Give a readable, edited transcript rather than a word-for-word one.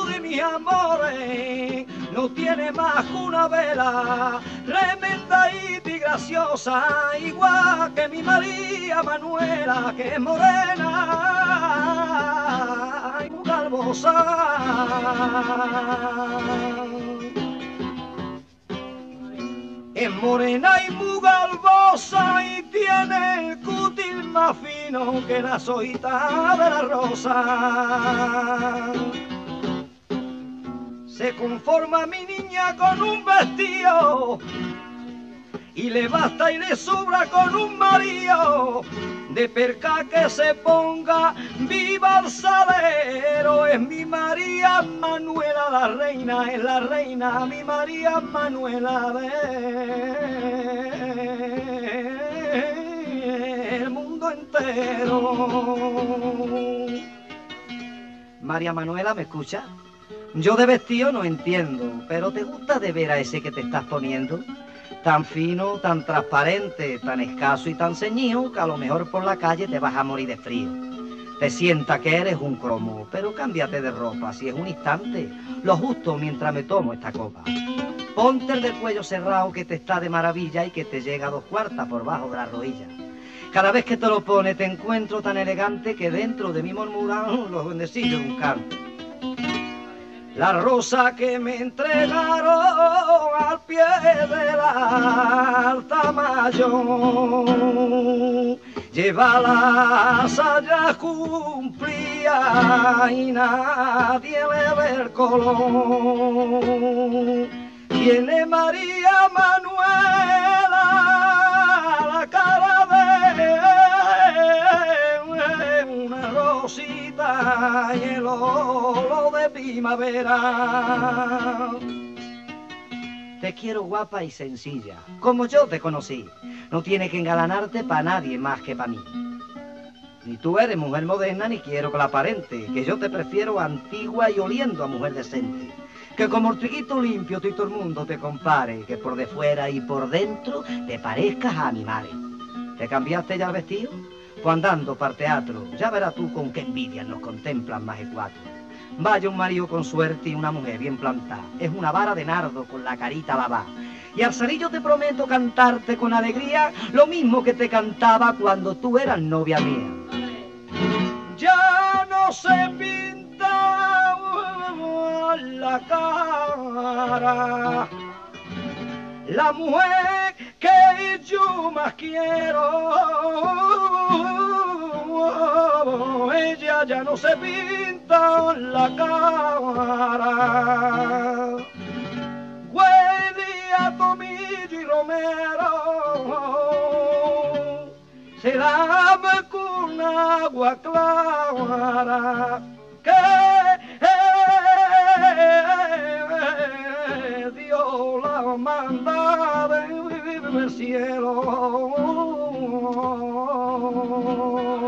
de mis amores no tiene más que una vela, remendadita y graciosa, igual que mi María Manuela, que es morena y muy galvosa. Es morena y muy galvosa y tiene el cutis más fino que las hojitas de la rosa. Se conforma mi niña con un vestido y le basta y le sobra con un marido. De perca que se ponga viva el salero, es mi María Manuela la reina, es la reina mi María Manuela del mundo entero. María Manuela, ¿me escucha? Yo de vestido no entiendo, pero ¿te gusta de ver a ese que te estás poniendo? Tan fino, tan transparente, tan escaso y tan ceñido que a lo mejor por la calle te vas a morir de frío. Te sienta que eres un cromo, pero cámbiate de ropa si es un instante, lo justo mientras me tomo esta copa. Ponte el del cuello cerrado que te está de maravilla y que te llega a 2/4 por bajo de la rodilla. Cada vez que te lo pone te encuentro tan elegante que dentro de mí murmuran los duendecillos de un canto. La rosa que me entregaron al pie de la alta mayor, lleva las hayas cumplía y nadie le ve el color. Tiene María Manuela la cara de una rosita y el olo de primavera. Te quiero guapa y sencilla, como yo te conocí. No tiene que engalanarte para nadie más que para mí. Ni tú eres mujer moderna ni quiero que la aparente, que yo te prefiero antigua y oliendo a mujer decente. Que como el triguito limpio tú y todo el mundo te compare, que por de fuera y por dentro te parezcas a animales. ¿Te cambiaste ya el vestido? Pues andando para el teatro, ya verás tú con qué envidia nos contemplan más de 4. Vaya un marido con suerte y una mujer bien plantada. Es una vara de nardo con la carita babá. Y al salir yo te prometo cantarte con alegría lo mismo que te cantaba cuando tú eras novia mía. Ya no se pinta la cara la mujer que yo más quiero, ella ya no se pinta la cara. Huele a tomillo y romero, se lava con agua clara, que Dios la manda del cielo.